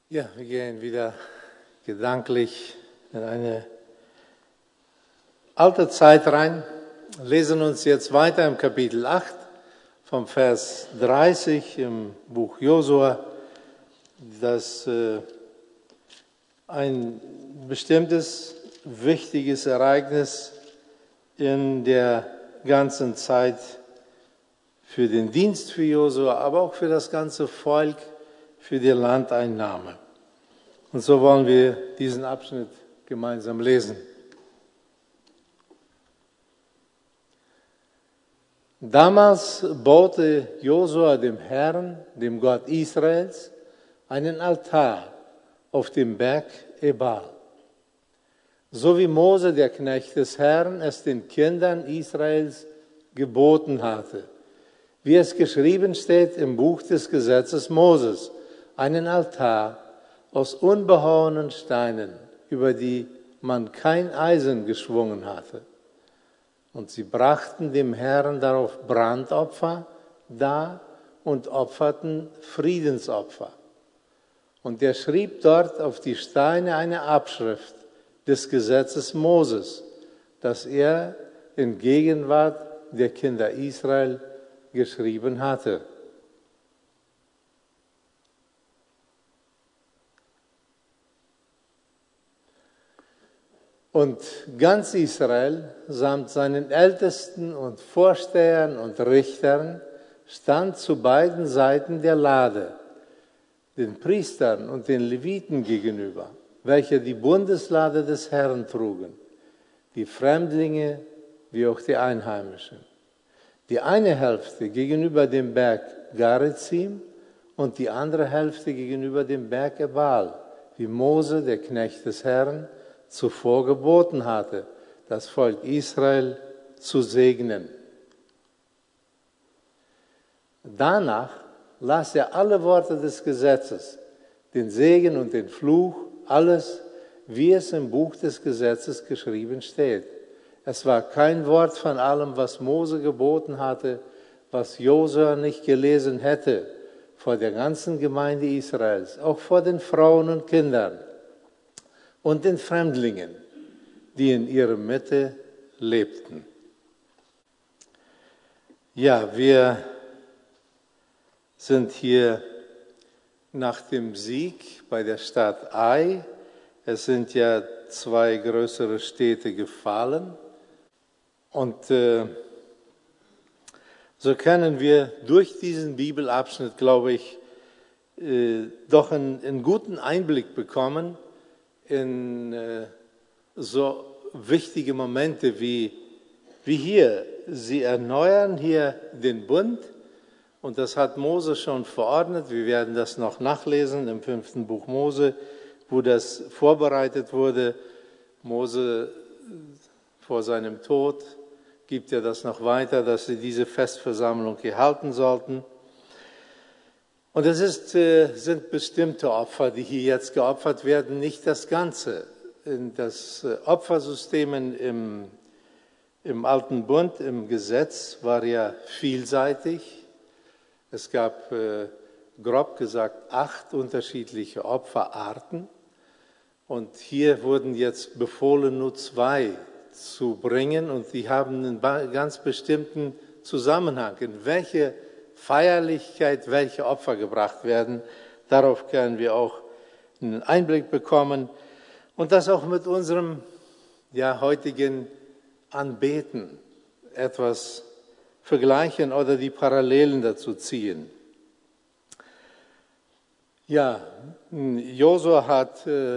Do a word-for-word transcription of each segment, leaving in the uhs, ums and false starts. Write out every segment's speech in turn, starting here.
Ja, wir gehen wieder gedanklich in eine alte Zeit rein, lesen uns jetzt weiter im Kapitel acht vom Vers dreißig im Buch Josua, das äh, ein bestimmtes, wichtiges Ereignis in der ganzen Zeit für den Dienst für Josua, aber auch für das ganze Volk, für die Landeinnahme. Und so wollen wir diesen Abschnitt gemeinsam lesen. Damals baute Josua dem Herrn, dem Gott Israels, einen Altar auf dem Berg Ebal, so wie Mose, der Knecht des Herrn, es den Kindern Israels geboten hatte, wie es geschrieben steht im Buch des Gesetzes Moses, einen Altar aus unbehauenen Steinen, über die man kein Eisen geschwungen hatte. Und sie brachten dem Herrn darauf Brandopfer dar und opferten Friedensopfer. Und er schrieb dort auf die Steine eine Abschrift des Gesetzes Moses, das er in Gegenwart der Kinder Israel geschrieben hatte. Und ganz Israel samt seinen Ältesten und Vorstehern und Richtern stand zu beiden Seiten der Lade, den Priestern und den Leviten gegenüber, welche die Bundeslade des Herrn trugen, die Fremdlinge wie auch die Einheimischen. Die eine Hälfte gegenüber dem Berg Garizim und die andere Hälfte gegenüber dem Berg Ebal, wie Mose, der Knecht des Herrn, zuvor geboten hatte, das Volk Israel zu segnen. Danach las er alle Worte des Gesetzes, den Segen und den Fluch, alles, wie es im Buch des Gesetzes geschrieben steht. Es war kein Wort von allem, was Mose geboten hatte, was Josua nicht gelesen hätte, vor der ganzen Gemeinde Israels, auch vor den Frauen und Kindern und den Fremdlingen, die in ihrer Mitte lebten. Ja, wir sind hier nach dem Sieg bei der Stadt Ai. Es sind ja zwei größere Städte gefallen. Und äh, so können wir durch diesen Bibelabschnitt, glaube ich, äh, doch einen, einen guten Einblick bekommen in äh, so wichtige Momente wie, wie hier. Sie erneuern hier den Bund und das hat Mose schon verordnet. Wir werden das noch nachlesen im fünften Buch Mose, wo das vorbereitet wurde. Mose vor seinem Tod gibt er das noch weiter, dass sie diese Festversammlung gehalten sollten. Und es ist, äh, sind bestimmte Opfer, die hier jetzt geopfert werden, nicht das Ganze. Das äh, Opfersystem im, im Alten Bund, im Gesetz, war ja vielseitig. Es gab, äh, grob gesagt, acht unterschiedliche Opferarten. Und hier wurden jetzt befohlen, nur zwei zu bringen. Und die haben einen ganz bestimmten Zusammenhang. In welche Feierlichkeit, welche Opfer gebracht werden, darauf können wir auch einen Einblick bekommen und das auch mit unserem ja, heutigen Anbeten etwas vergleichen oder die Parallelen dazu ziehen. Ja, Josua hat äh,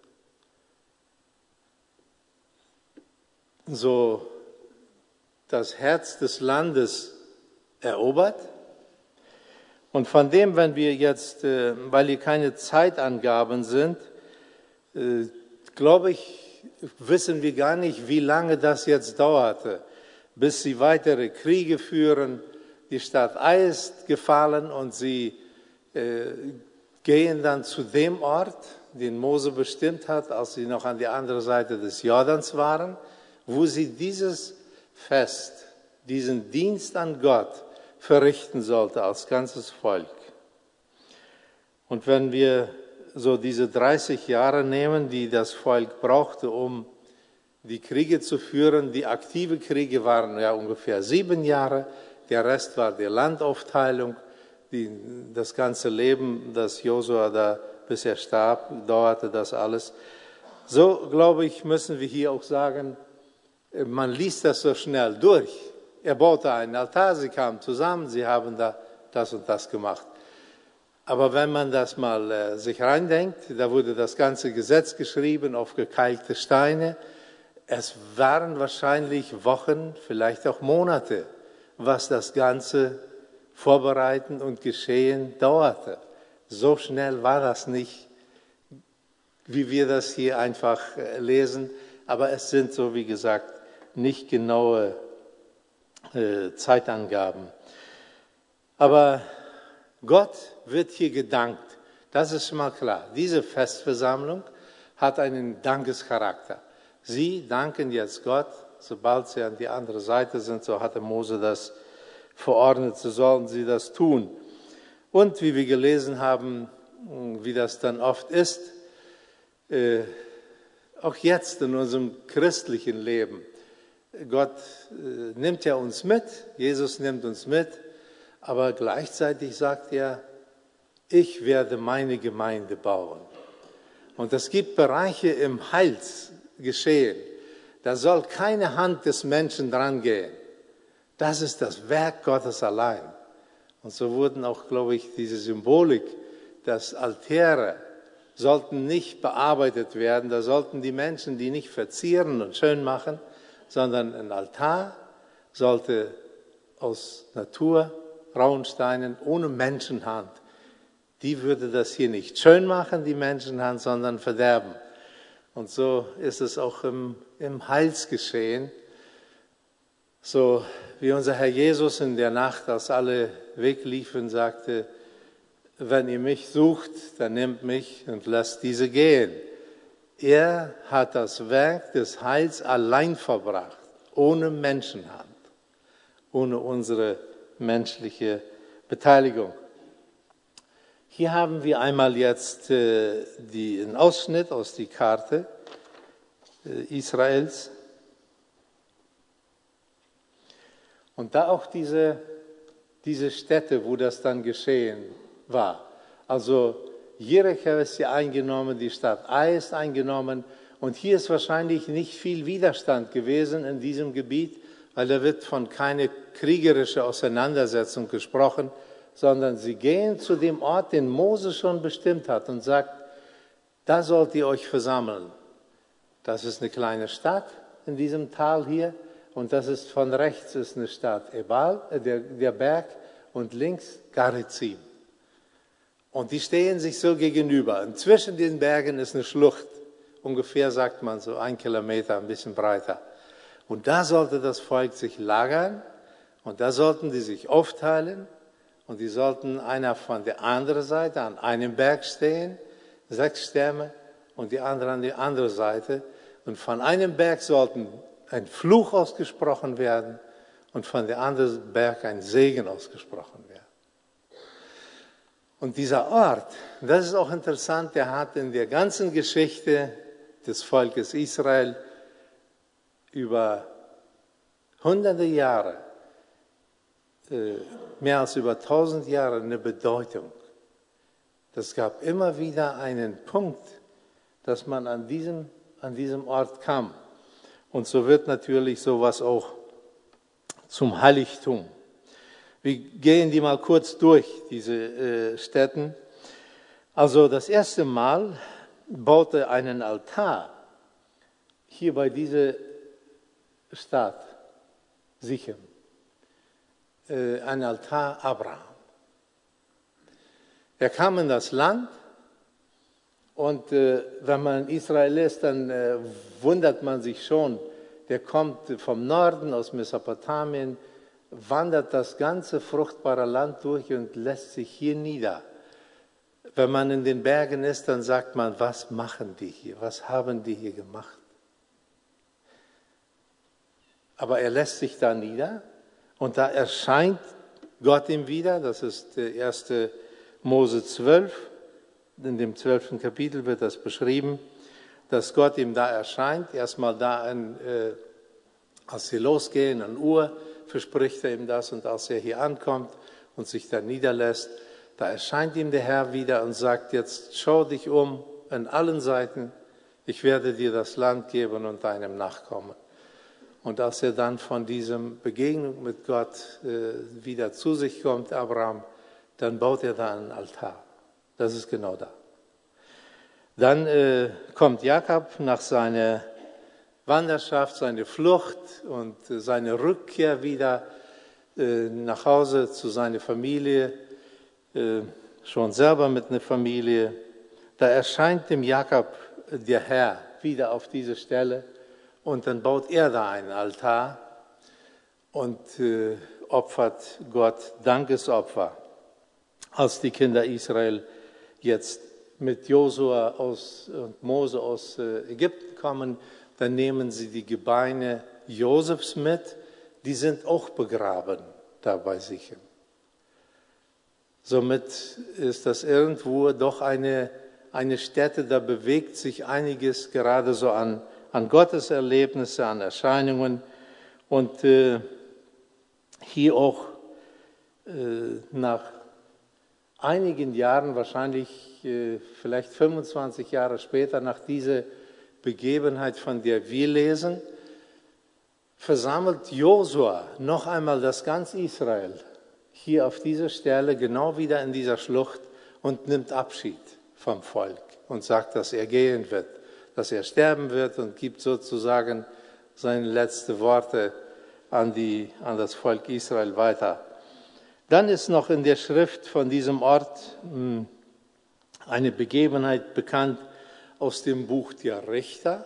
so das Herz des Landes erobert. Und von dem, wenn wir jetzt, äh, weil hier keine Zeitangaben sind, äh, glaube ich, wissen wir gar nicht, wie lange das jetzt dauerte, bis sie weitere Kriege führen. Die Stadt Ai ist gefallen und sie äh, gehen dann zu dem Ort, den Mose bestimmt hat, als sie noch an der anderen Seite des Jordans waren, wo sie dieses Fest, diesen Dienst an Gott verrichten sollte als ganzes Volk. Und wenn wir so diese dreißig Jahre nehmen, die das Volk brauchte, um die Kriege zu führen. Die aktive Kriege waren ja ungefähr sieben Jahre. Der Rest war die Landaufteilung. Die, das ganze Leben, das Josua da, bis er starb, dauerte das alles. So, glaube ich, müssen wir hier auch sagen, man liest das so schnell durch. Er baute einen Altar, sie kamen zusammen, sie haben da das und das gemacht. Aber wenn man das mal äh, sich reindenkt, da wurde das ganze Gesetz geschrieben auf gekeilte Steine. Es waren wahrscheinlich Wochen, vielleicht auch Monate, was das ganze Vorbereiten und Geschehen dauerte. So schnell war das nicht, wie wir das hier einfach lesen. Aber es sind, so wie gesagt, nicht genaue äh, Zeitangaben. Aber Gott wird hier gedankt. Das ist schon mal klar. Diese Festversammlung hat einen Dankescharakter. Sie danken jetzt Gott, sobald sie an die andere Seite sind, so hatte Mose das verordnet, so sollten sie das tun. Und wie wir gelesen haben, wie das dann oft ist, äh, auch jetzt in unserem christlichen Leben, Gott äh, nimmt ja uns mit, Jesus nimmt uns mit, aber gleichzeitig sagt er, ich werde meine Gemeinde bauen. Und es gibt Bereiche im Heilsgeschehen, da soll keine Hand des Menschen dran gehen. Das ist das Werk Gottes allein. Und so wurden auch, glaube ich, diese Symbolik, dass Altäre sollten nicht bearbeitet werden. Da sollten die Menschen die nicht verzieren und schön machen, sondern ein Altar sollte aus Natur, rauen Steinen, ohne Menschenhand. Die würde das hier nicht schön machen, die Menschenhand, sondern verderben. Und so ist es auch im, im Heilsgeschehen. So wie unser Herr Jesus in der Nacht, als alle wegliefen, sagte, wenn ihr mich sucht, dann nehmt mich und lasst diese gehen. Er hat das Werk des Heils allein verbracht, ohne Menschenhand, ohne unsere menschliche Beteiligung. Hier haben wir einmal jetzt äh, die, einen Ausschnitt aus der Karte äh, Israels. Und da auch diese, diese Städte, wo das dann geschehen war. Also Jericho ist ja eingenommen, die Stadt Ai ist eingenommen. Und hier ist wahrscheinlich nicht viel Widerstand gewesen in diesem Gebiet, weil da wird von keine kriegerische Auseinandersetzung gesprochen, sondern sie gehen zu dem Ort, den Mose schon bestimmt hat und sagt, da sollt ihr euch versammeln. Das ist eine kleine Stadt in diesem Tal hier. Und das ist von rechts ist eine Stadt Ebal, äh, der, der Berg, und links Garizim. Und die stehen sich so gegenüber. Und zwischen den Bergen ist eine Schlucht, ungefähr sagt man so ein Kilometer, ein bisschen breiter. Und da sollte das Volk sich lagern und da sollten die sich aufteilen und die sollten einer von der anderen Seite an einem Berg stehen, sechs Stämme, und die andere an der anderen Seite. Und von einem Berg sollten ein Fluch ausgesprochen werden und von der anderen Berg ein Segen ausgesprochen werden. Und dieser Ort, das ist auch interessant, der hat in der ganzen Geschichte des Volkes Israel über hunderte Jahre, mehr als über tausend Jahre eine Bedeutung. Es gab immer wieder einen Punkt, dass man an diesem, an diesem Ort kam. Und so wird natürlich sowas auch zum Heiligtum. Wir gehen die mal kurz durch, diese äh, Stätten. Also das erste Mal baute einen Altar hier bei dieser Stadt Sichem. Äh, ein Altar Abraham. Er kam in das Land und äh, wenn man in Israel ist, dann äh, wundert man sich schon, der kommt vom Norden aus Mesopotamien, wandert das ganze fruchtbare Land durch und lässt sich hier nieder. Wenn man in den Bergen ist, dann sagt man, was machen die hier? Was haben die hier gemacht? Aber er lässt sich da nieder und da erscheint Gott ihm wieder, das ist der erste Mose zwölf. in dem zwölften Kapitel wird das beschrieben, dass Gott ihm da erscheint. Erstmal da, in, äh, als sie losgehen, an Ur, verspricht er ihm das. Und als er hier ankommt und sich da niederlässt, da erscheint ihm der Herr wieder und sagt, jetzt schau dich um an allen Seiten. Ich werde dir das Land geben und deinem Nachkommen. Und als er dann von diesem Begegnung mit Gott äh, wieder zu sich kommt, Abraham, dann baut er da einen Altar. Das ist genau da. Dann äh, kommt Jakob nach seiner Wanderschaft, seine Flucht und äh, seine Rückkehr wieder äh, nach Hause zu seiner Familie, äh, schon selber mit einer Familie. Da erscheint dem Jakob der Herr wieder auf diese Stelle und dann baut er da einen Altar und äh, opfert Gott Dankesopfer. Als die Kinder Israel jetzt mit Josua aus, und Mose aus äh, Ägypten kommen, dann nehmen sie die Gebeine Josefs mit, die sind auch begraben da bei Sichem. Somit ist das irgendwo doch eine, eine Stätte, da bewegt sich einiges gerade so an, an Gotteserlebnisse, an Erscheinungen und äh, hier auch äh, nach einigen Jahren, wahrscheinlich äh, vielleicht fünfundzwanzig Jahre später, nach dieser Begebenheit, von der wir lesen, versammelt Josua noch einmal das ganze Israel hier auf dieser Stelle, genau wieder in dieser Schlucht und nimmt Abschied vom Volk und sagt, dass er gehen wird, dass er sterben wird und gibt sozusagen seine letzten Worte an, die, an das Volk Israel weiter. Dann ist noch in der Schrift von diesem Ort eine Begebenheit bekannt aus dem Buch der Richter,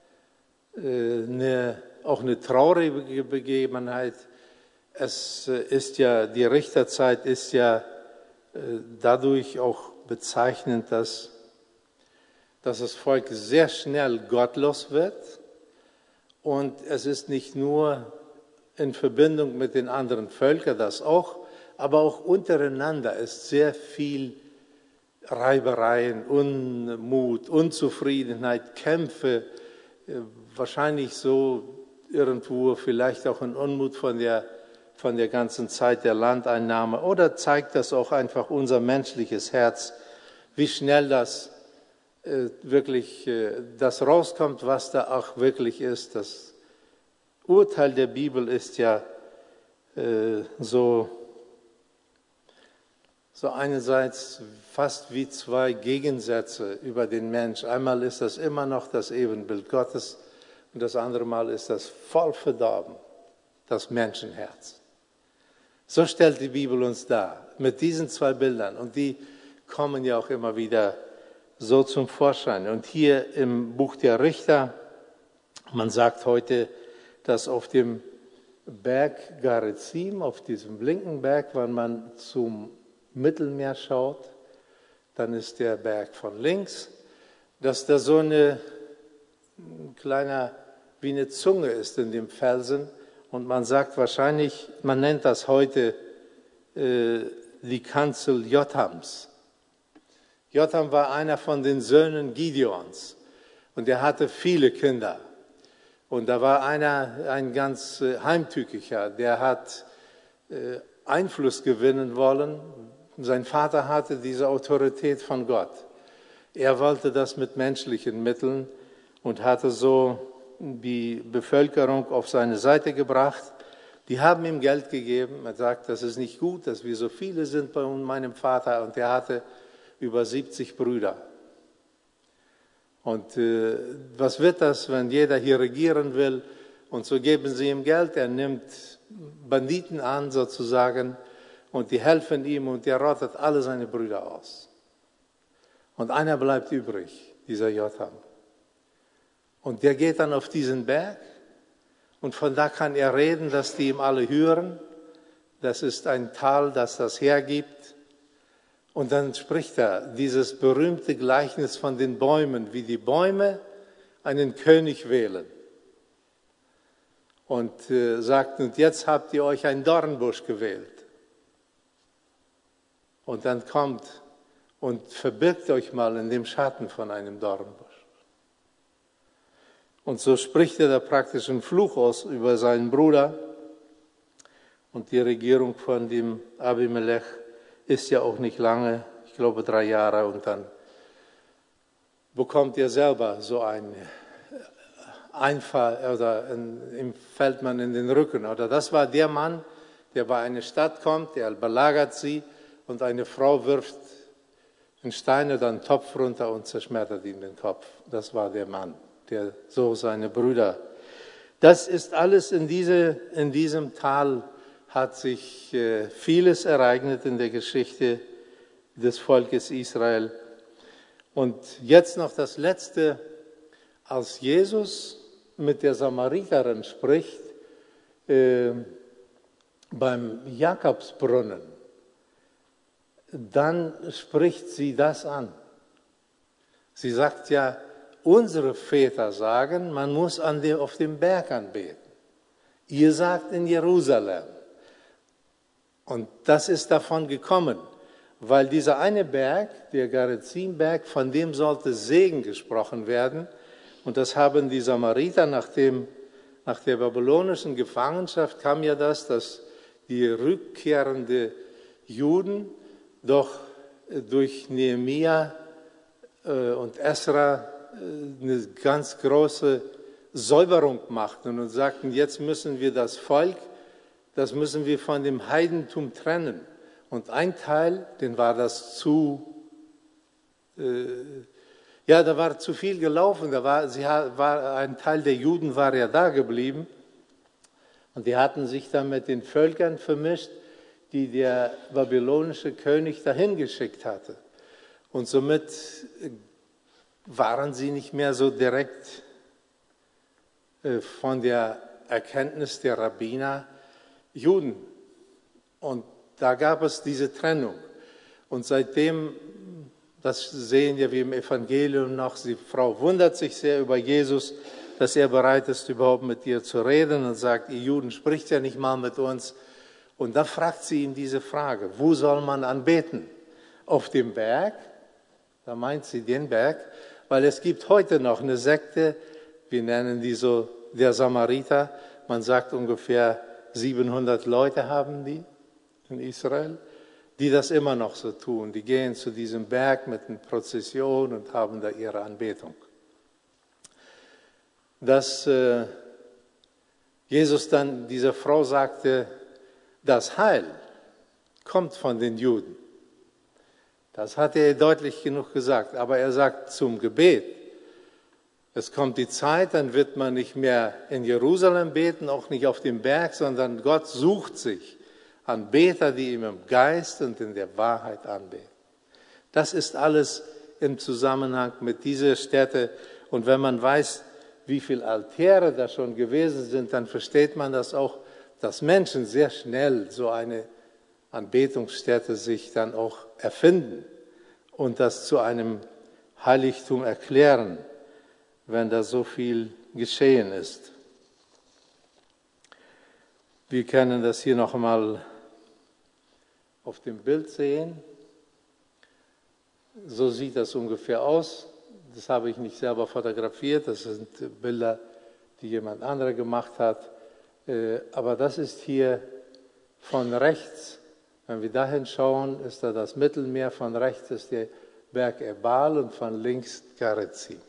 eine, auch eine traurige Begebenheit. Es ist ja, die Richterzeit ist ja dadurch auch bezeichnend, dass, dass das Volk sehr schnell gottlos wird und es ist nicht nur in Verbindung mit den anderen Völkern, das auch, aber auch untereinander ist sehr viel Reibereien, Unmut, Unzufriedenheit, Kämpfe, wahrscheinlich so irgendwo vielleicht auch ein Unmut von der, von der ganzen Zeit der Landeinnahme. Oder zeigt das auch einfach unser menschliches Herz, wie schnell das äh, wirklich, äh, das rauskommt, was da auch wirklich ist. Das Urteil der Bibel ist ja äh, so, so einerseits fast wie zwei Gegensätze über den Mensch. Einmal ist das immer noch das Ebenbild Gottes und das andere Mal ist das voll verdorben, das Menschenherz. So stellt die Bibel uns dar, mit diesen zwei Bildern. Und die kommen ja auch immer wieder so zum Vorschein. Und hier im Buch der Richter, man sagt heute, dass auf dem Berg Garizim, auf diesem blinken Berg, wenn man zum Mittelmeer schaut, dann ist der Berg von links, dass da so eine kleiner, wie eine Zunge ist in dem Felsen. Und man sagt wahrscheinlich, man nennt das heute äh, die Kanzel Jothams. Jotham war einer von den Söhnen Gideons und er hatte viele Kinder. Und da war einer, ein ganz äh, heimtückiger, der hat äh, Einfluss gewinnen wollen. Sein Vater hatte diese Autorität von Gott. Er wollte das mit menschlichen Mitteln und hatte so die Bevölkerung auf seine Seite gebracht. Die haben ihm Geld gegeben. Er sagt, das ist nicht gut, dass wir so viele sind bei meinem Vater. Und er hatte über siebzig Brüder. Und äh, was wird das, wenn jeder hier regieren will? Und so geben sie ihm Geld. Er nimmt Banditen an sozusagen und die helfen ihm und er rottet alle seine Brüder aus. Und einer bleibt übrig, dieser Jotham. Und der geht dann auf diesen Berg und von da kann er reden, dass die ihm alle hören. Das ist ein Tal, das das hergibt. Und dann spricht er dieses berühmte Gleichnis von den Bäumen, wie die Bäume einen König wählen. Und äh, sagt, und jetzt habt ihr euch einen Dornbusch gewählt. Und dann kommt und verbirgt euch mal in dem Schatten von einem Dornbusch. Und so spricht er da praktisch einen Fluch aus über seinen Bruder. Und die Regierung von dem Abimelech ist ja auch nicht lange, ich glaube drei Jahre, und dann bekommt er selber so einen Einfall oder ihm fällt man in den Rücken. Oder das war der Mann, der bei einer Stadt kommt, der belagert sie und eine Frau wirft einen Stein oder einen Topf runter und zerschmettert ihm den Kopf. Das war der Mann, der so seine Brüder. Das ist alles in, diese, in diesem Tal hat sich äh, vieles ereignet in der Geschichte des Volkes Israel. Und jetzt noch das Letzte, als Jesus mit der Samariterin spricht, äh, beim Jakobsbrunnen, dann spricht sie das an. Sie sagt ja, unsere Väter sagen, man muss an der, auf dem Berg anbeten. Ihr sagt in Jerusalem. Und das ist davon gekommen, weil dieser eine Berg, der Gerizimberg, von dem sollte Segen gesprochen werden. Und das haben die Samariter nach, dem, nach der babylonischen Gefangenschaft, kam ja das, dass die rückkehrenden Juden doch durch Nehemia und Esra eine ganz große Säuberung machten und sagten, jetzt müssen wir das Volk, das müssen wir von dem Heidentum trennen. Und ein Teil, den war das zu, äh, ja, da war zu viel gelaufen. Da war, sie war, ein Teil der Juden war ja da geblieben. Und die hatten sich dann mit den Völkern vermischt, die der babylonische König dahin geschickt hatte. Und somit waren sie nicht mehr so direkt äh, von der Erkenntnis der Rabbiner Juden. Und da gab es diese Trennung. Und seitdem, das sehen wir wie im Evangelium noch, die Frau wundert sich sehr über Jesus, dass er bereit ist, überhaupt mit ihr zu reden und sagt, ihr Juden spricht ja nicht mal mit uns. Und da fragt sie ihn diese Frage, wo soll man anbeten? Auf dem Berg? Da meint sie den Berg, weil es gibt heute noch eine Sekte, wir nennen die so der Samariter, man sagt ungefähr siebenhundert Leute haben die in Israel, die das immer noch so tun. Die gehen zu diesem Berg mit einer Prozession und haben da ihre Anbetung. Dass äh, Jesus dann dieser Frau sagte, das Heil kommt von den Juden. Das hat er deutlich genug gesagt. Aber er sagt zum Gebet, es kommt die Zeit, dann wird man nicht mehr in Jerusalem beten, auch nicht auf dem Berg, sondern Gott sucht sich Anbeter, die ihm im Geist und in der Wahrheit anbeten. Das ist alles im Zusammenhang mit dieser Stätte. Und wenn man weiß, wie viele Altäre da schon gewesen sind, dann versteht man das auch, dass Menschen sehr schnell so eine Anbetungsstätte sich dann auch erfinden und das zu einem Heiligtum erklären, wenn da so viel geschehen ist. Wir können das hier noch einmal auf dem Bild sehen. So sieht das ungefähr aus. Das habe ich nicht selber fotografiert, das sind Bilder, die jemand anderer gemacht hat. Aber das ist hier von rechts. Wenn wir dahin schauen, ist da das Mittelmeer, von rechts ist der Berg Ebal und von links Gerizim.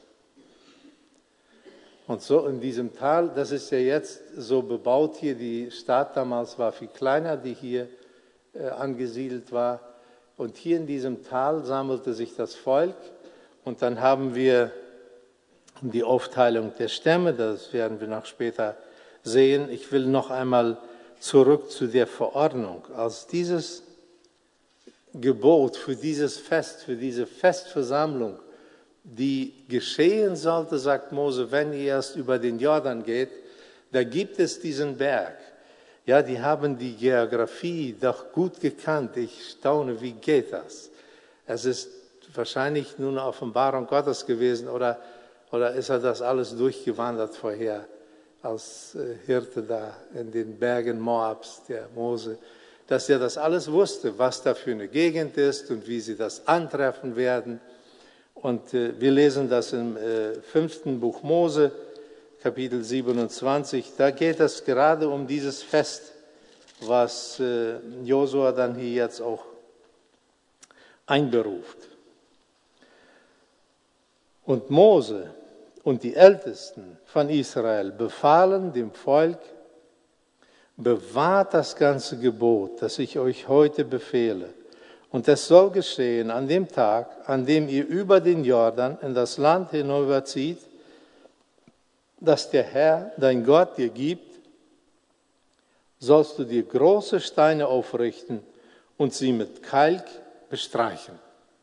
Und so in diesem Tal, das ist ja jetzt so bebaut hier, die Stadt damals war viel kleiner, die hier äh, angesiedelt war. Und hier in diesem Tal sammelte sich das Volk und dann haben wir die Aufteilung der Stämme, das werden wir noch später sehen. Ich will noch einmal zurück zu der Verordnung. Als dieses Gebot für dieses Fest, für diese Festversammlung, die geschehen sollte, sagt Mose, wenn ihr erst über den Jordan geht, da gibt es diesen Berg. Ja, die haben die Geografie doch gut gekannt. Ich staune, wie geht das? Es ist wahrscheinlich nur eine Offenbarung Gottes gewesen oder, oder ist er das alles durchgewandert vorher als Hirte da in den Bergen Moabs, der Mose. dass er das alles wusste, was da für eine Gegend ist und wie sie das antreffen werden. Und äh, wir lesen das im äh, fünften Buch Mose, Kapitel siebenundzwanzig. Da geht es gerade um dieses Fest, was äh, Josua dann hier jetzt auch einberuft. Und Mose und die Ältesten von Israel befahlen dem Volk: Bewahrt das ganze Gebot, das ich euch heute befehle. Und es soll geschehen an dem Tag, an dem ihr über den Jordan in das Land hinüberzieht, das der Herr, dein Gott, dir gibt, sollst du dir große Steine aufrichten und sie mit Kalk bestreichen.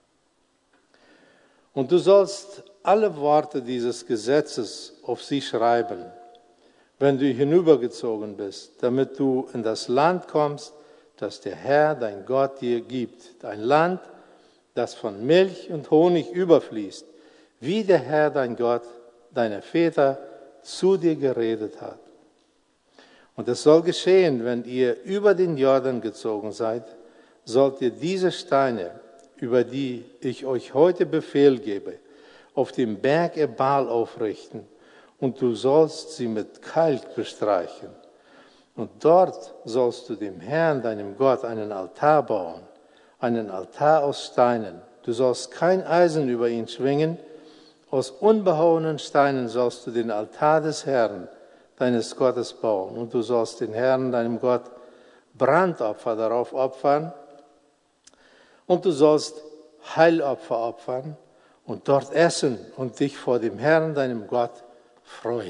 Und du sollst alle Worte dieses Gesetzes auf sie schreiben, wenn du hinübergezogen bist, damit du in das Land kommst, das der Herr, dein Gott, dir gibt. Ein Land, das von Milch und Honig überfließt, wie der Herr, dein Gott, deine Väter zu dir geredet hat. Und es soll geschehen, wenn ihr über den Jordan gezogen seid, sollt ihr diese Steine, über die ich euch heute Befehl gebe, auf dem Berg Ebal aufrichten, und du sollst sie mit Kalk bestreichen. Und dort sollst du dem Herrn, deinem Gott, einen Altar bauen, einen Altar aus Steinen. Du sollst kein Eisen über ihn schwingen. Aus unbehauenen Steinen sollst du den Altar des Herrn, deines Gottes, bauen. Und du sollst den Herrn, deinem Gott, Brandopfer darauf opfern. Und du sollst Heilopfer opfern und dort essen und dich vor dem Herrn, deinem Gott, freuen.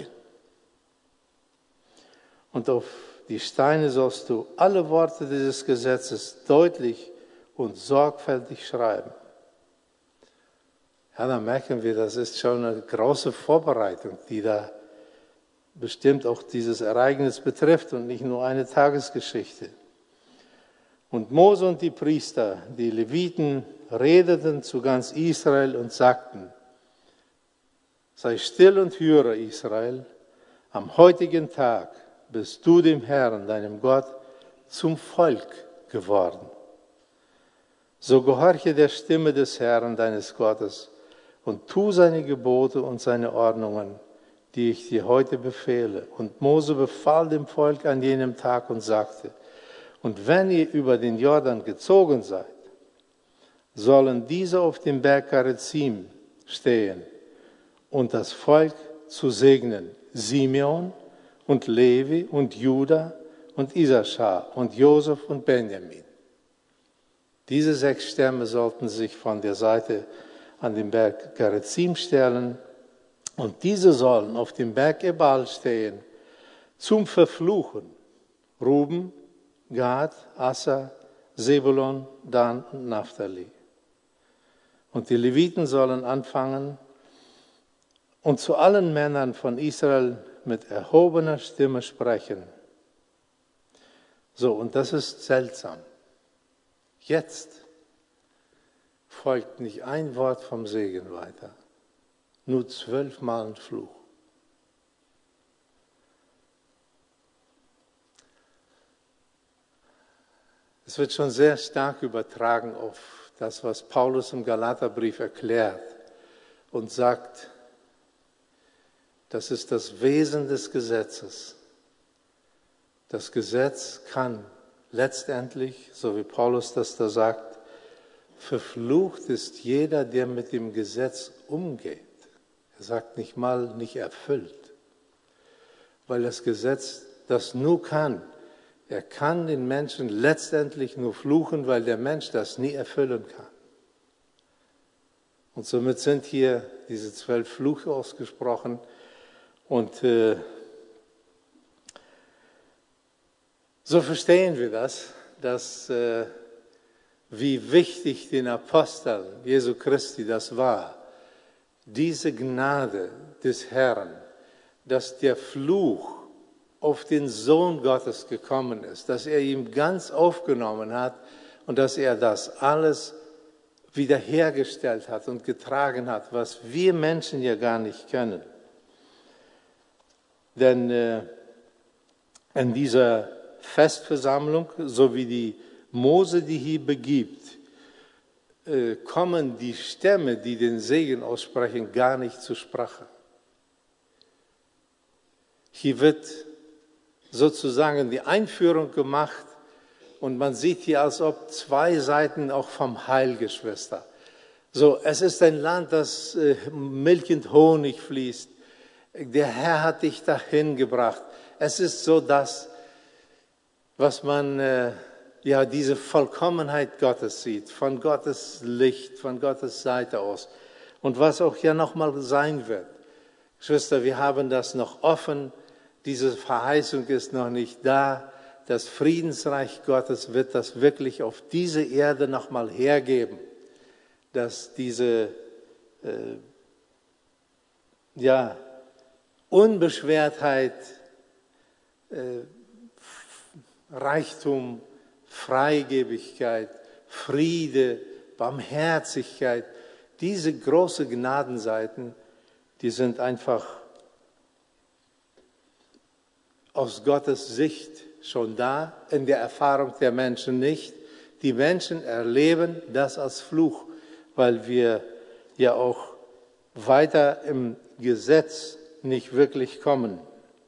Und auf die Steine sollst du alle Worte dieses Gesetzes deutlich und sorgfältig schreiben. Ja, da merken wir, das ist schon eine große Vorbereitung, die da bestimmt auch dieses Ereignis betrifft und nicht nur eine Tagesgeschichte. Und Mose und die Priester, die Leviten, redeten zu ganz Israel und sagten: Sei still und höre, Israel, am heutigen Tag bist du dem Herrn, deinem Gott, zum Volk geworden. So gehorche der Stimme des Herrn, deines Gottes, und tu seine Gebote und seine Ordnungen, die ich dir heute befehle. Und Mose befahl dem Volk an jenem Tag und sagte: Und wenn ihr über den Jordan gezogen seid, sollen diese auf dem Berg Gerizim stehen und das Volk zu segnen, Simeon und Levi und Juda und Isaschar und Josef und Benjamin. Diese sechs Stämme sollten sich von der Seite an den Berg Gerizim stellen, und diese sollen auf dem Berg Ebal stehen, zum Verfluchen: Ruben, Gad, Asser, Sebulon, Dan und Naphtali. Und die Leviten sollen anfangen und zu allen Männern von Israel mit erhobener Stimme sprechen. So, und das ist seltsam. Jetzt folgt nicht ein Wort vom Segen weiter, nur zwölfmal ein Fluch. Es wird schon sehr stark übertragen auf das, was Paulus im Galaterbrief erklärt und sagt, das ist das Wesen des Gesetzes. Das Gesetz kann letztendlich, so wie Paulus das da sagt, verflucht ist jeder, der mit dem Gesetz umgeht. Er sagt nicht mal nicht erfüllt, weil das Gesetz das nur kann. Er kann den Menschen letztendlich nur fluchen, weil der Mensch das nie erfüllen kann. Und somit sind hier diese zwölf Fluche ausgesprochen. Und äh, so verstehen wir das, dass äh, wie wichtig den Aposteln Jesu Christi das war, diese Gnade des Herrn, dass der Fluch auf den Sohn Gottes gekommen ist, dass er ihn ganz aufgenommen hat und dass er das alles wiederhergestellt hat und getragen hat, was wir Menschen ja gar nicht können. Denn äh, in dieser Festversammlung, so wie die Mose die hier begibt, äh, kommen die Stämme, die den Segen aussprechen, gar nicht zur Sprache. Hier wird sozusagen die Einführung gemacht und man sieht hier, als ob zwei Seiten auch vom Heil, Geschwister. So, es ist ein Land, das äh, Milch und Honig fließt. Der Herr hat dich dahin gebracht. Es ist so das, was man, äh, ja, diese Vollkommenheit Gottes sieht, von Gottes Licht, von Gottes Seite aus. Und was auch ja nochmal sein wird. Geschwister, wir haben das noch offen. Diese Verheißung ist noch nicht da. Das Friedensreich Gottes wird das wirklich auf diese Erde nochmal hergeben. Dass diese, äh, ja, Unbeschwertheit, äh, Reichtum, Freigebigkeit, Friede, Barmherzigkeit, diese großen Gnadenseiten, die sind einfach aus Gottes Sicht schon da, in der Erfahrung der Menschen nicht. Die Menschen erleben das als Fluch, weil wir ja auch weiter im Gesetz nicht wirklich kommen.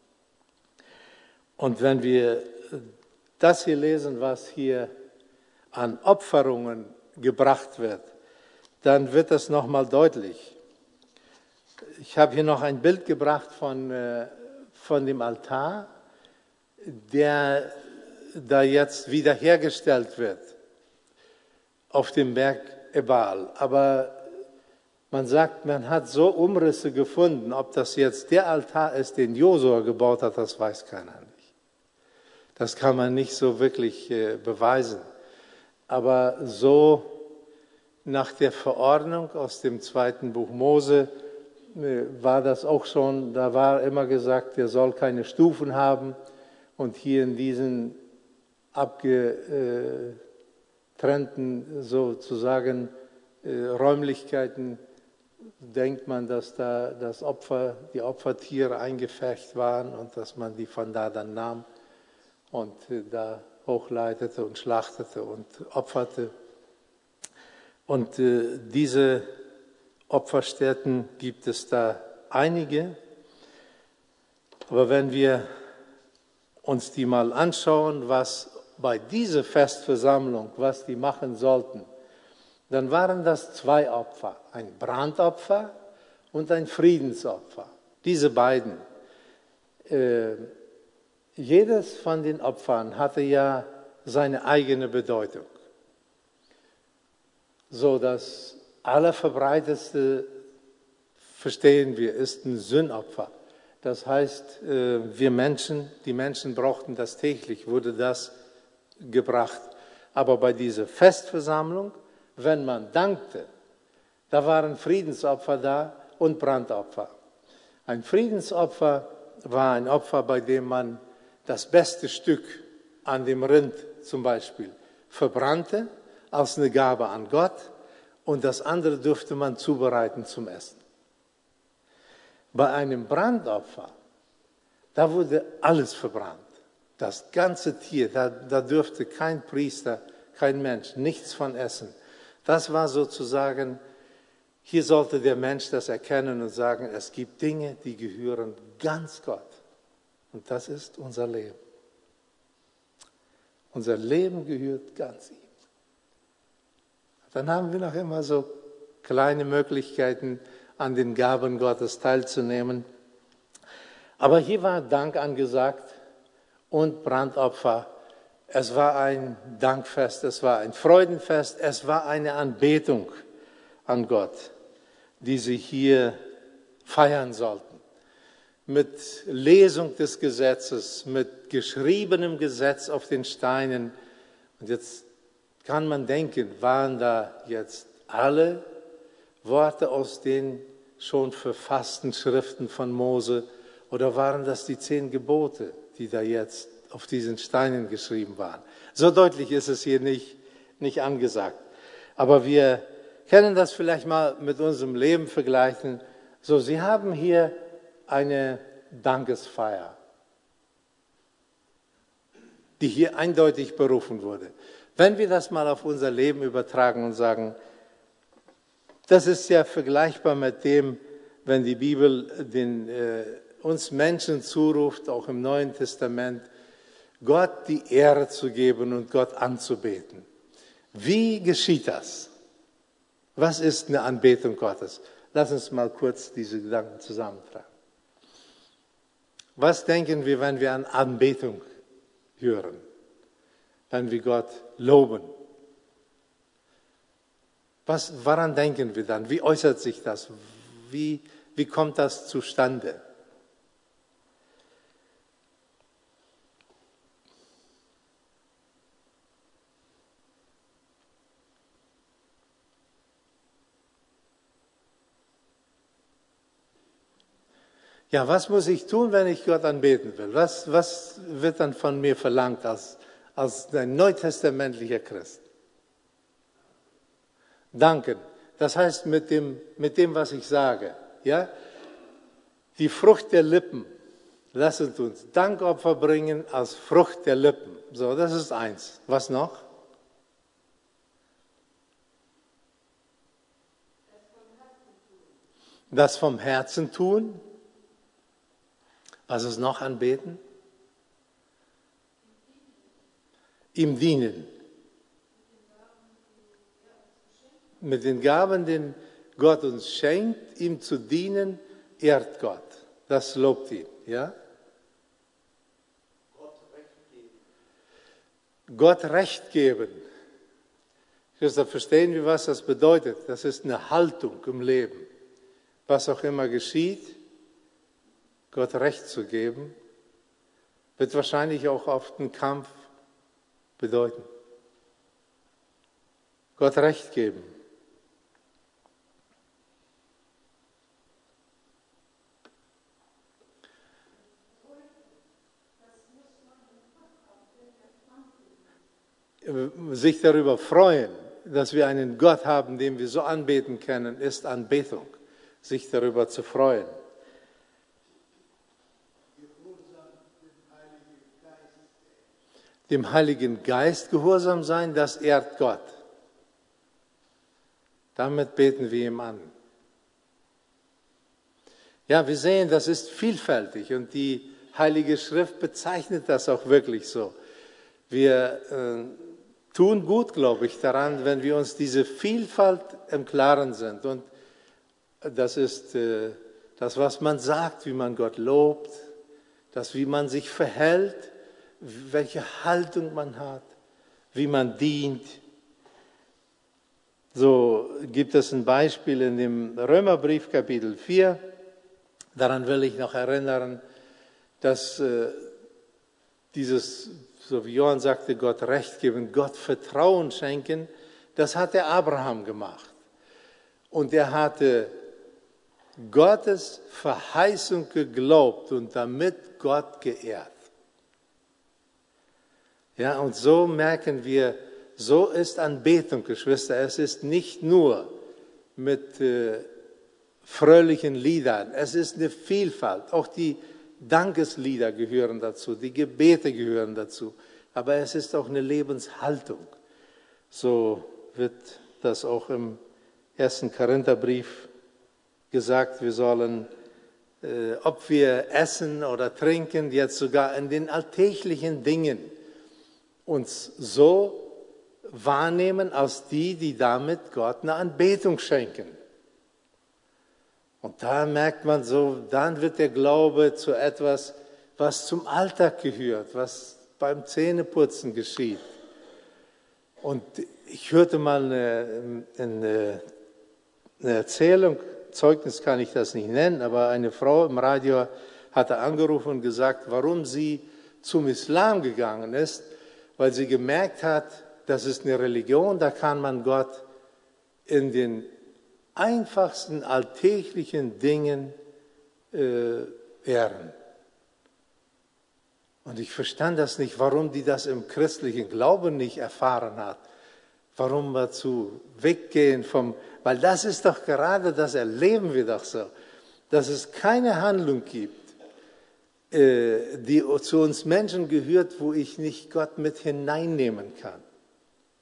Und wenn wir das hier lesen, was hier an Opferungen gebracht wird, dann wird das nochmal deutlich. Ich habe hier noch ein Bild gebracht von, äh, von dem Altar, der da jetzt wiederhergestellt wird auf dem Berg Ebal. Aber man sagt, man hat so Umrisse gefunden, ob das jetzt der Altar ist, den Josua gebaut hat, das weiß keiner nicht. Das kann man nicht so wirklich äh, beweisen. Aber so nach der Verordnung aus dem zweiten Buch Mose äh, war das auch schon, da war immer gesagt, der soll keine Stufen haben. Und hier in diesen abgetrennten sozusagen äh, Räumlichkeiten denkt man, dass da das Opfer, die Opfertiere eingepfercht waren und dass man die von da dann nahm und äh, da hochleitete und schlachtete und opferte. Und äh, diese Opferstätten gibt es da einige. Aber wenn wir uns die mal anschauen, was bei dieser Festversammlung, was die machen sollten, dann waren das zwei Opfer, ein Brandopfer und ein Friedensopfer. Diese beiden. Äh, jedes von den Opfern hatte ja seine eigene Bedeutung. So, das allerverbreitetste, verstehen wir, ist ein Sündopfer. Das heißt, wir Menschen, die Menschen brauchten das täglich, wurde das gebracht. Aber bei dieser Festversammlung, wenn man dankte, da waren Friedensopfer da und Brandopfer. Ein Friedensopfer war ein Opfer, bei dem man das beste Stück an dem Rind zum Beispiel verbrannte, als eine Gabe an Gott, und das andere durfte man zubereiten zum Essen. Bei einem Brandopfer, da wurde alles verbrannt. Das ganze Tier, da, da dürfte kein Priester, kein Mensch, nichts von essen. Das war sozusagen, hier sollte der Mensch das erkennen und sagen, es gibt Dinge, die gehören ganz Gott. Und das ist unser Leben. Unser Leben gehört ganz ihm. Dann haben wir noch immer so kleine Möglichkeiten, an den Gaben Gottes teilzunehmen. Aber hier war Dank angesagt und Brandopfer. Es war ein Dankfest, es war ein Freudenfest, es war eine Anbetung an Gott, die sie hier feiern sollten. Mit Lesung des Gesetzes, mit geschriebenem Gesetz auf den Steinen. Und jetzt kann man denken, waren da jetzt alle Worte aus den schon verfassten Schriften von Mose, oder waren das die zehn Gebote, die da jetzt auf diesen Steinen geschrieben waren? So deutlich ist es hier nicht, nicht angesagt. Aber wir können das vielleicht mal mit unserem Leben vergleichen. So, Sie haben hier eine Dankesfeier, die hier eindeutig berufen wurde. Wenn wir das mal auf unser Leben übertragen und sagen, das ist ja vergleichbar mit dem, wenn die Bibel den, äh, uns Menschen zuruft, auch im Neuen Testament, Gott die Ehre zu geben und Gott anzubeten. Wie geschieht das? Was ist eine Anbetung Gottes? Lass uns mal kurz diese Gedanken zusammentragen. Was denken wir, wenn wir an Anbetung hören? Wenn wir Gott loben? Was, woran denken wir dann? Wie äußert sich das? Wie, wie kommt das zustande? Ja, was muss ich tun, wenn ich Gott anbeten will? Was, was wird dann von mir verlangt als, als ein neutestamentlicher Christ? Danken. Das heißt mit dem, mit dem, was ich sage. Ja? Die Frucht der Lippen. Lasst uns Dankopfer bringen als Frucht der Lippen. So, das ist eins. Was noch? Das vom Herzen tun. Was ist noch anbeten? Ihm dienen. Mit den Gaben, die Gott uns schenkt, ihm zu dienen, ehrt Gott. Das lobt ihn. Ja? Gott Recht geben. Gott Recht geben. Da verstehen wir, was das bedeutet. Das ist eine Haltung im Leben. Was auch immer geschieht, Gott Recht zu geben, wird wahrscheinlich auch oft einen Kampf bedeuten. Gott Recht geben. Sich darüber freuen, dass wir einen Gott haben, den wir so anbeten können, ist Anbetung. Sich darüber zu freuen. Dem Heiligen Geist gehorsam sein, das ehrt Gott. Damit beten wir ihm an. Ja, wir sehen, das ist vielfältig und die Heilige Schrift bezeichnet das auch wirklich so. Wir äh, tun gut, glaube ich, daran, wenn wir uns diese Vielfalt im Klaren sind. Und das ist äh, das, was man sagt, wie man Gott lobt, das, wie man sich verhält, welche Haltung man hat, wie man dient. So gibt es ein Beispiel in dem Römerbrief Kapitel vier. Daran will ich noch erinnern, dass äh, dieses, so wie Johann sagte, Gott Recht geben, Gott Vertrauen schenken, das hat der Abraham gemacht. Und er hatte Gottes Verheißung geglaubt und damit Gott geehrt. Ja, und so merken wir, so ist Anbetung, Geschwister. Es ist nicht nur mit äh, fröhlichen Liedern, es ist eine Vielfalt. Auch die Dankeslieder gehören dazu, die Gebete gehören dazu. Aber es ist auch eine Lebenshaltung. So wird das auch im ersten Korintherbrief gesagt, wir sollen, äh, ob wir essen oder trinken, jetzt sogar in den alltäglichen Dingen, uns so wahrnehmen als die, die damit Gott eine Anbetung schenken. Und da merkt man so, dann wird der Glaube zu etwas, was zum Alltag gehört, was beim Zähneputzen geschieht. Und ich hörte mal eine, eine, eine Erzählung, Zeugnis kann ich das nicht nennen, aber eine Frau im Radio hatte angerufen und gesagt, warum sie zum Islam gegangen ist, weil sie gemerkt hat, das ist eine Religion, da kann man Gott in den einfachsten alltäglichen Dingen äh, ehren. Und ich verstand das nicht, warum die das im christlichen Glauben nicht erfahren hat. Warum wir zu weggehen vom, weil das ist doch gerade, das erleben wir doch so, dass es keine Handlung gibt, die zu uns Menschen gehört, wo ich nicht Gott mit hineinnehmen kann.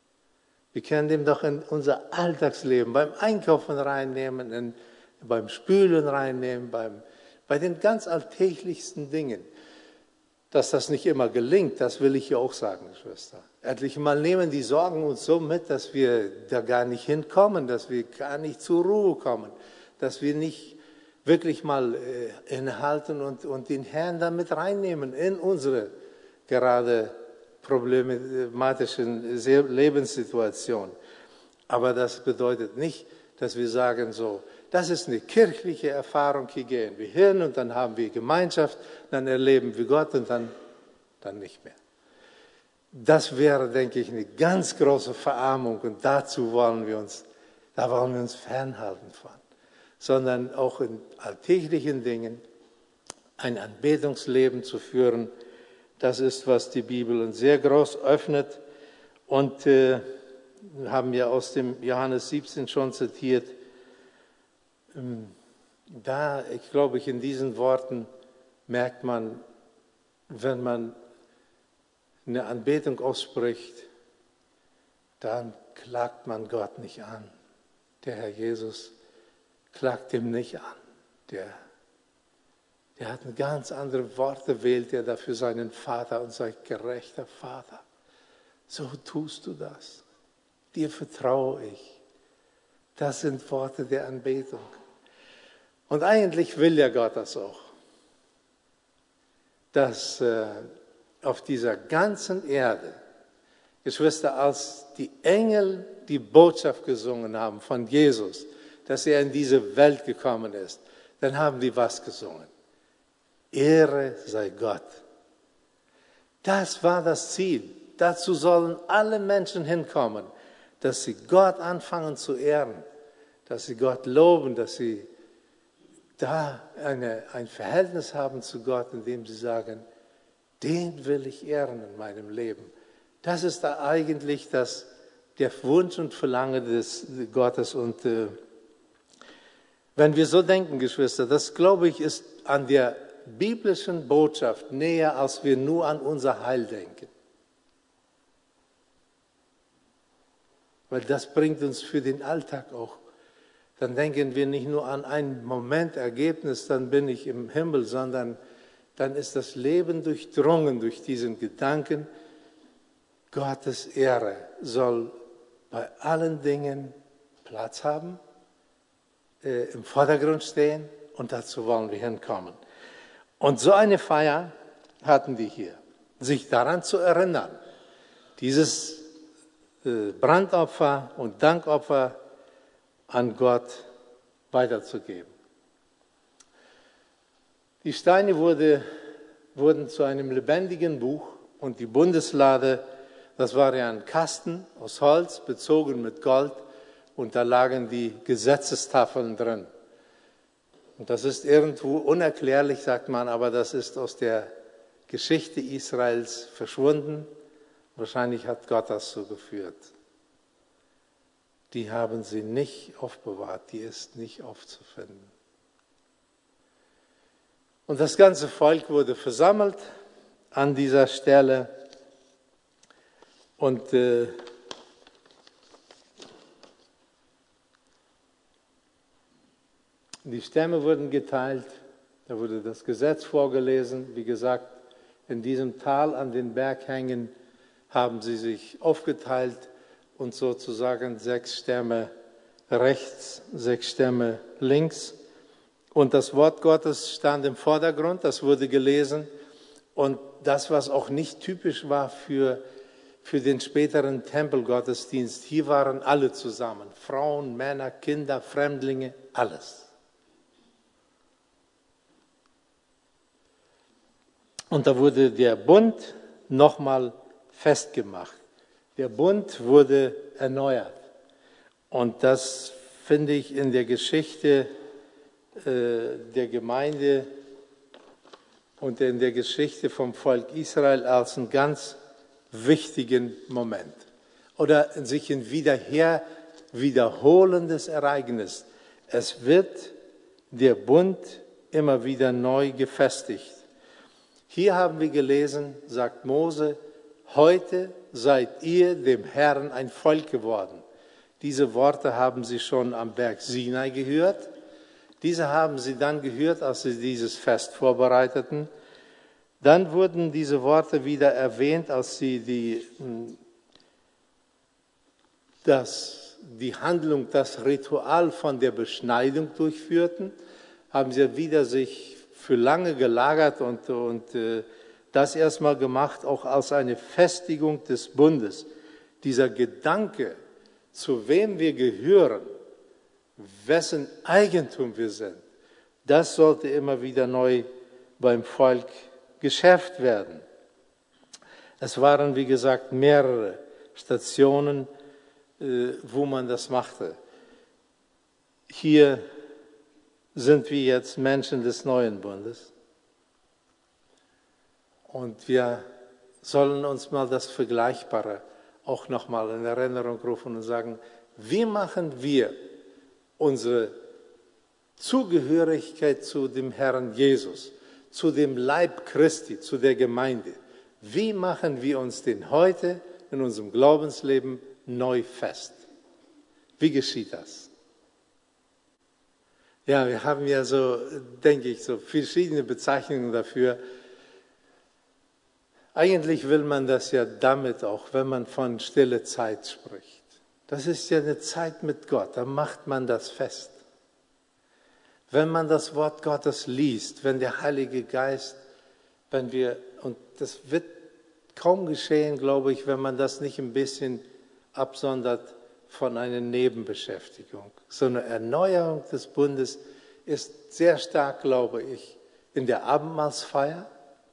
Wir können den doch in unser Alltagsleben, beim Einkaufen reinnehmen, in, beim Spülen reinnehmen, beim, bei den ganz alltäglichsten Dingen. Dass das nicht immer gelingt, das will ich ja auch sagen, Schwester. Etliche Mal nehmen die Sorgen uns so mit, dass wir da gar nicht hinkommen, dass wir gar nicht zur Ruhe kommen, dass wir nicht wirklich mal äh, innehalten und, und den Herrn da mit reinnehmen in unsere gerade problematischen Lebenssituation. Aber das bedeutet nicht, dass wir sagen so, das ist eine kirchliche Erfahrung, hier gehen wir hin und dann haben wir Gemeinschaft, dann erleben wir Gott und dann, dann nicht mehr. Das wäre, denke ich, eine ganz große Verarmung und dazu wollen wir uns, da wollen wir uns fernhalten von. Sondern auch in alltäglichen Dingen ein Anbetungsleben zu führen, das ist, was die Bibel uns sehr groß öffnet. Und äh, haben wir aus dem Johannes siebzehn schon zitiert. Ähm, da, ich glaube, in diesen Worten merkt man, wenn man eine Anbetung ausspricht, dann klagt man Gott nicht an. Der Herr Jesus klagt ihm nicht an. Der Der hat ganz andere Worte, wählt er dafür seinen Vater und sagt, gerechter Vater, so tust du das. Dir vertraue ich. Das sind Worte der Anbetung. Und eigentlich will ja Gott das auch. Dass äh, auf dieser ganzen Erde, Geschwister, als die Engel die Botschaft gesungen haben von Jesus, dass er in diese Welt gekommen ist, dann haben die was gesungen? Ehre sei Gott. Das war das Ziel. Dazu sollen alle Menschen hinkommen, dass sie Gott anfangen zu ehren, dass sie Gott loben, dass sie da eine, ein Verhältnis haben zu Gott, in dem sie sagen, den will ich ehren in meinem Leben. Das ist da eigentlich das, der Wunsch und Verlangen des Gottes. Und äh, wenn wir so denken, Geschwister, das glaube ich ist an der biblischen Botschaft näher, als wir nur an unser Heil denken. Weil das bringt uns für den Alltag auch. Dann denken wir nicht nur an ein Momentergebnis, dann bin ich im Himmel, sondern dann ist das Leben durchdrungen durch diesen Gedanken, Gottes Ehre soll bei allen Dingen Platz haben, äh, im Vordergrund stehen und dazu wollen wir hinkommen. Und so eine Feier hatten die hier, sich daran zu erinnern, dieses äh, Brandopfer und Dankopfer an Gott weiterzugeben. Die Steine wurde, wurden zu einem lebendigen Buch und die Bundeslade, das war ja ein Kasten aus Holz, bezogen mit Gold, und da lagen die Gesetzestafeln drin. Und das ist irgendwo unerklärlich, sagt man, aber das ist aus der Geschichte Israels verschwunden. Wahrscheinlich hat Gott das so geführt. Die haben sie nicht aufbewahrt, die ist nicht aufzufinden. Und das ganze Volk wurde versammelt an dieser Stelle und äh, die Stämme wurden geteilt, da wurde das Gesetz vorgelesen. Wie gesagt, in diesem Tal an den Berghängen haben sie sich aufgeteilt und sozusagen sechs Stämme rechts, sechs Stämme links. Und das Wort Gottes stand im Vordergrund, das wurde gelesen. Und das, was auch nicht typisch war für, für den späteren Tempelgottesdienst, hier waren alle zusammen. Frauen, Männer, Kinder, Fremdlinge, alles. Und da wurde der Bund nochmal festgemacht. Der Bund wurde erneuert. Und das finde ich in der Geschichte äh, der Gemeinde und in der Geschichte vom Volk Israel als einen ganz wichtigen Moment. Oder sich ein wiederher, wiederholendes Ereignis. Es wird der Bund immer wieder neu gefestigt. Hier haben wir gelesen, sagt Mose, heute seid ihr dem Herrn ein Volk geworden. Diese Worte haben sie schon am Berg Sinai gehört. Diese haben sie dann gehört, als sie dieses Fest vorbereiteten. Dann wurden diese Worte wieder erwähnt, als sie die, das, die Handlung, das Ritual von der Beschneidung durchführten. Haben sie wieder sich für lange gelagert und, und äh, das erstmal gemacht, auch als eine Festigung des Bundes. Dieser Gedanke, zu wem wir gehören, wessen Eigentum wir sind, das sollte immer wieder neu beim Volk geschärft werden. Es waren, wie gesagt, mehrere Stationen, äh, wo man das machte. Hier sind wir jetzt Menschen des neuen Bundes. Und wir sollen uns mal das Vergleichbare auch nochmal in Erinnerung rufen und sagen, wie machen wir unsere Zugehörigkeit zu dem Herrn Jesus, zu dem Leib Christi, zu der Gemeinde, wie machen wir uns den heute in unserem Glaubensleben neu fest? Wie geschieht das? Ja, wir haben ja so, denke ich, so verschiedene Bezeichnungen dafür. Eigentlich will man das ja damit auch, wenn man von stille Zeit spricht. Das ist ja eine Zeit mit Gott, da macht man das fest. Wenn man das Wort Gottes liest, wenn der Heilige Geist, wenn wir, und das wird kaum geschehen, glaube ich, wenn man das nicht ein bisschen absondert von einer Nebenbeschäftigung. So eine Erneuerung des Bundes ist sehr stark, glaube ich, in der Abendmahlsfeier,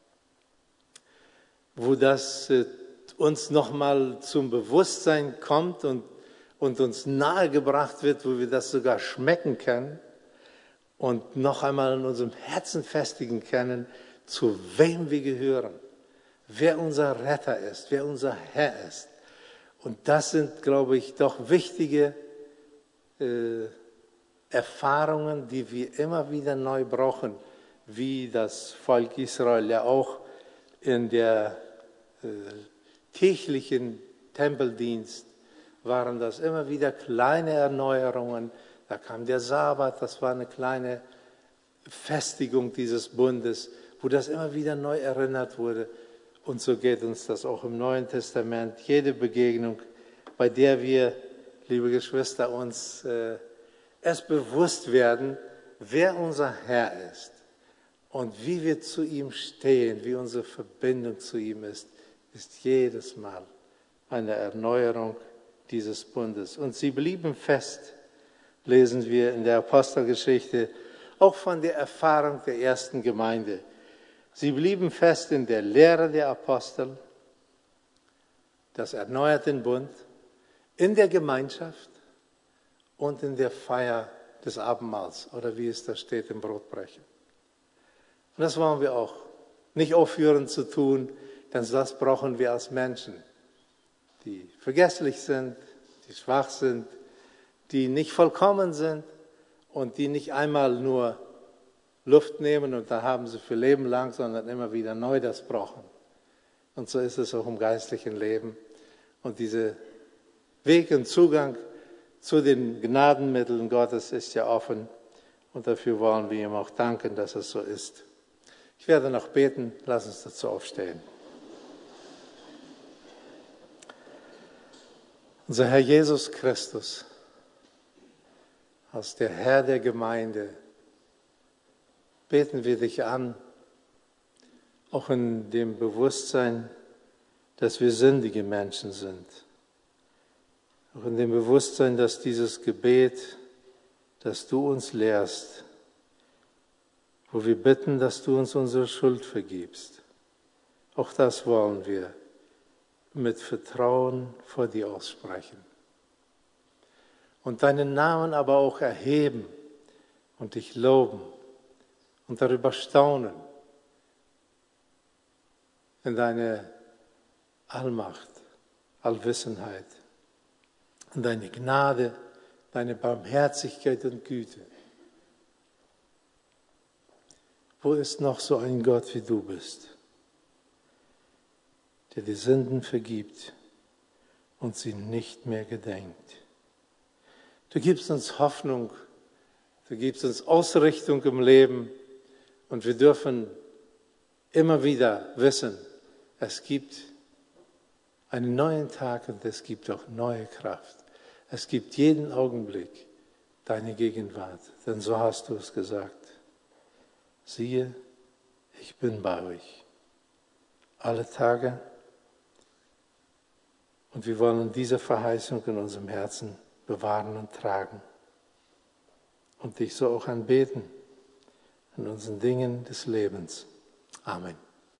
wo das äh, uns nochmal zum Bewusstsein kommt und, und uns nahegebracht wird, wo wir das sogar schmecken können und noch einmal in unserem Herzen festigen können, zu wem wir gehören, wer unser Retter ist, wer unser Herr ist. Und das sind, glaube ich, doch wichtige äh, Erfahrungen, die wir immer wieder neu brauchen, wie das Volk Israel ja auch in der äh, täglichen Tempeldienst waren das immer wieder kleine Erneuerungen. Da kam der Sabbat, das war eine kleine Festigung dieses Bundes, wo das immer wieder neu erinnert wurde. Und so geht uns das auch im Neuen Testament. Jede Begegnung, bei der wir, liebe Geschwister, uns äh, erst bewusst werden, wer unser Herr ist und wie wir zu ihm stehen, wie unsere Verbindung zu ihm ist, ist jedes Mal eine Erneuerung dieses Bundes. Und sie blieben fest, lesen wir in der Apostelgeschichte, auch von der Erfahrung der ersten Gemeinde. Sie blieben fest in der Lehre der Apostel, das erneuert den Bund, in der Gemeinschaft und in der Feier des Abendmahls, oder wie es da steht im Brotbrechen. Und das wollen wir auch nicht aufhören zu tun, denn das brauchen wir als Menschen, die vergesslich sind, die schwach sind, die nicht vollkommen sind und die nicht einmal nur Luft nehmen und dann haben sie für Leben lang, sondern immer wieder neu das brauchen. Und so ist es auch im geistlichen Leben. Und dieser Weg und Zugang zu den Gnadenmitteln Gottes ist ja offen. Und dafür wollen wir ihm auch danken, dass es so ist. Ich werde noch beten, lass uns dazu aufstehen. Unser Herr Jesus Christus, als der Herr der Gemeinde, beten wir dich an, auch in dem Bewusstsein, dass wir sündige Menschen sind. Auch in dem Bewusstsein, dass dieses Gebet, das du uns lehrst, wo wir bitten, dass du uns unsere Schuld vergibst, auch das wollen wir mit Vertrauen vor dir aussprechen. Und deinen Namen aber auch erheben und dich loben und darüber staunen in deine Allmacht, Allwissenheit, in deine Gnade, deine Barmherzigkeit und Güte. Wo ist noch so ein Gott wie du bist, der die Sünden vergibt und sie nicht mehr gedenkt. Du gibst uns Hoffnung, du gibst uns Ausrichtung im Leben und wir dürfen immer wieder wissen, es gibt einen neuen Tag und es gibt auch neue Kraft. Es gibt jeden Augenblick deine Gegenwart, denn so hast du es gesagt. Siehe, ich bin bei euch alle Tage und wir wollen diese Verheißung in unserem Herzen bewahren und tragen und dich so auch anbeten in unseren Dingen des Lebens. Amen.